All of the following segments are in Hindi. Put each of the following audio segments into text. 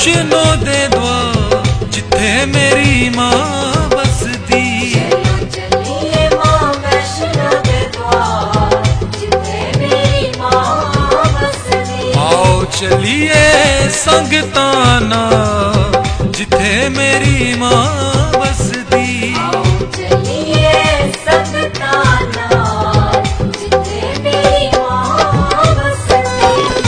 वैष्णो दे द्वार जिथे मेरी मां बसदी। चलिए मां वैष्णो दे द्वार जिथे मेरी मां बसदी। आओ चलिए संगतां नाल जिथे मेरी मां बसदी। चलिए संगतां नाल जिथे मेरी मां बसदी।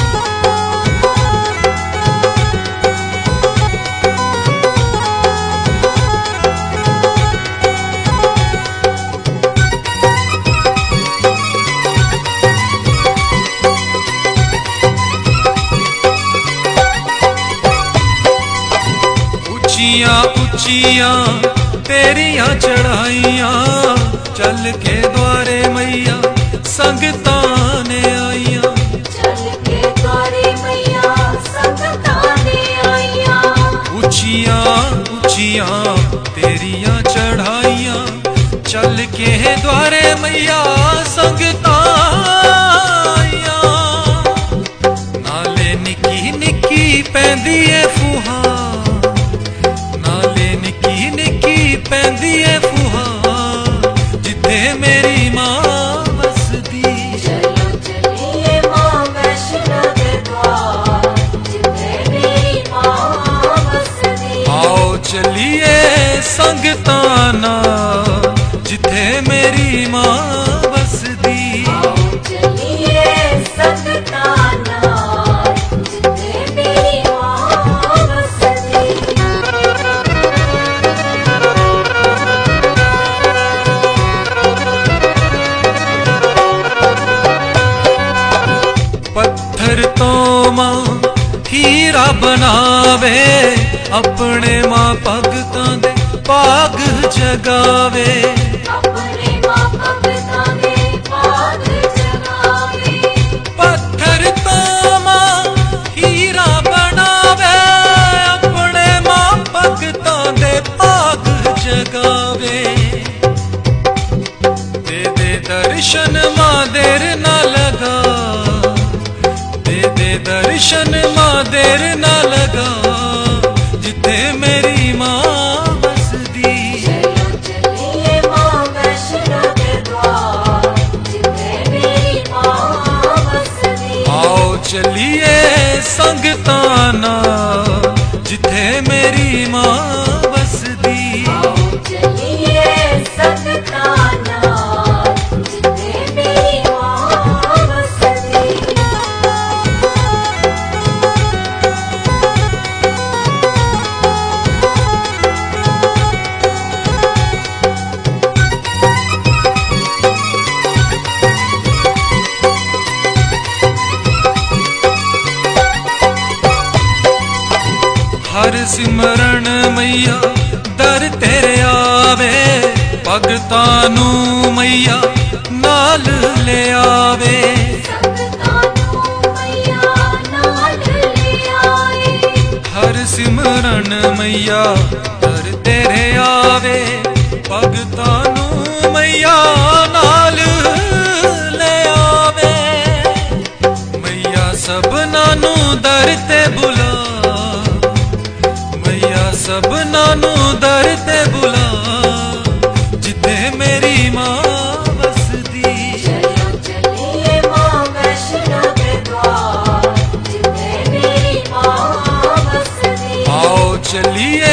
ऊंचियां ऊंचियां तेरियां चढ़ाइयां चल के द्वारे मैया संगतां ने आइयां। चल के द्वारे मैया संगतां ने आइयां। ऊंचियां ऊंचियां तेरियां चढ़ाइयां चल के द्वारे मैया संगतां आइयां। नाले निकी निकी पैंदी ए फुहार, नाले निकी निकी पैंदी ए फुहार जिथे मेरी मां बसदी। चलिए मां वैष्णो दे द्वार जिथे मेरी मां बसदी। आओ चलिए संगतां नाल जिथे मेरी मां बसदी। चलिए संगतां नाल जिथे मेरी मां बसदी। पत्थर तो मां हीरा बनावे अपने मां भगतां दे भाग जगावे। अपने मां भगतां दे भाग जगावे। पत्थर तो मां हीरा बनावे अपने मां भगतां दे भाग जगावे। दे दर्शन मां देर ना लगा, दे दर्शन मां देर ना लगा जिथे मेरी मां बसदी। चलिए मां वैष्णो दे द्वार जिथे मेरी मां बसदी। आओ चलिए संगतां नाल जिथे मेरी मां बसदी। चलिए संगतां नाल जिथे मेरी मां बसदी। हर सिमरन मैया दर तेरे आवे भगतां नू मैया नाल ले आवे। संगतां नू मैया नाल ले आए। हर सिमरन मैया दर तेरे आवे भगतां नू मैया नाल ले आवे। मैया सबना नू दर ते बुला, मैया सबना नू दर ते बुला जिथे मेरी मां बसदी। चलिए मां वैष्णो दे द्वार जिथे मेरी मां बसदी। आओ चलिए